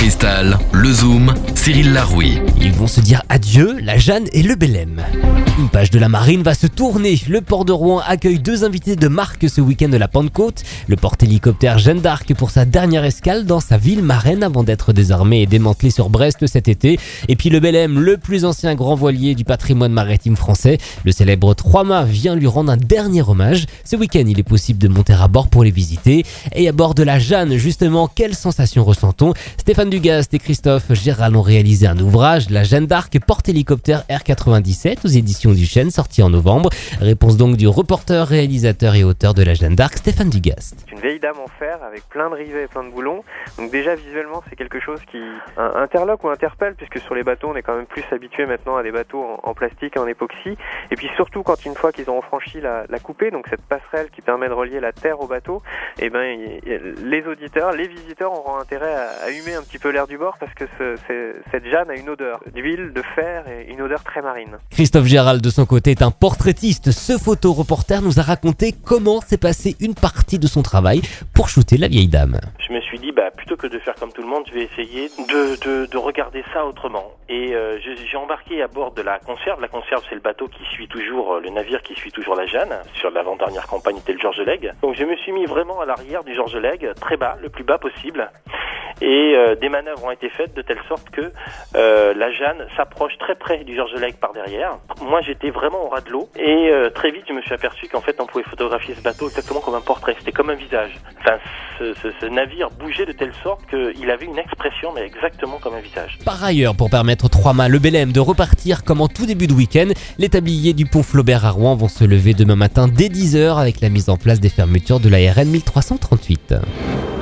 Cristal, le Zoom, Cyril Larouille. Ils vont se dire adieu, la Jeanne et le Belém. Une page de la marine va se tourner. Le port de Rouen accueille 2 invités de marque ce week-end de la Pentecôte. Le porte-hélicoptère Jeanne d'Arc pour sa dernière escale dans sa ville marraine avant d'être désarmé et démantelé sur Brest cet été. Et puis le Belém, le plus ancien grand voilier du patrimoine maritime français. Le célèbre 3-mâts vient lui rendre un dernier hommage. Ce week-end, il est possible de monter à bord pour les visiter. Et à bord de la Jeanne, justement, quelles sensations ressent-on ? Stéphane Dugast et Christophe Gérald ont réalisé un ouvrage, la Jeanne d'Arc porte-hélicoptère R97 aux éditions du Chêne, sorti en novembre. Réponse donc du reporter, réalisateur et auteur de la Jeanne d'Arc, Stéphane Dugast. C'est une vieille dame en fer avec plein de rivets et plein de boulons. Donc déjà visuellement c'est quelque chose qui interloque ou interpelle, puisque sur les bateaux on est quand même plus habitué maintenant à des bateaux en plastique et en époxy. Et puis surtout quand une fois qu'ils auront franchi la coupée, donc cette passerelle qui permet de relier la terre au bateau, et les auditeurs, les visiteurs auront intérêt à humer un petit peu l'air du bord, parce que cette Jeanne a une odeur d'huile, de fer et une odeur très marine. Christophe Gérald de son côté est un portraitiste. Ce photoreporter nous a raconté comment s'est passée une partie de son travail pour shooter la vieille dame. Je me suis dit, plutôt que de faire comme tout le monde, je vais essayer de regarder ça autrement. Et j'ai embarqué à bord de la Conserve. La Conserve, c'est le bateau qui suit toujours, le navire qui suit toujours la Jeanne. Sur l'avant-dernière campagne, était le Georges Legge. Donc je me suis mis vraiment à l'arrière du Georges Legge, très bas, le plus bas possible. Et des manœuvres ont été faites de telle sorte que la Jeanne s'approche très près du Georges Legge par derrière. Moi, j'étais vraiment au ras de l'eau. Et très vite, je me suis aperçu qu'en fait, on pouvait photographier ce bateau exactement comme un portrait. C'était comme un visage. Enfin, ce navire bougeait de telle sorte qu'il avait une expression, mais exactement comme un visage. Par ailleurs, pour permettre aux 3-mâts le Belém de repartir comme en tout début de week-end, les tabliers du pont Flaubert à Rouen vont se lever demain matin dès 10h avec la mise en place des fermetures de la RN 1338.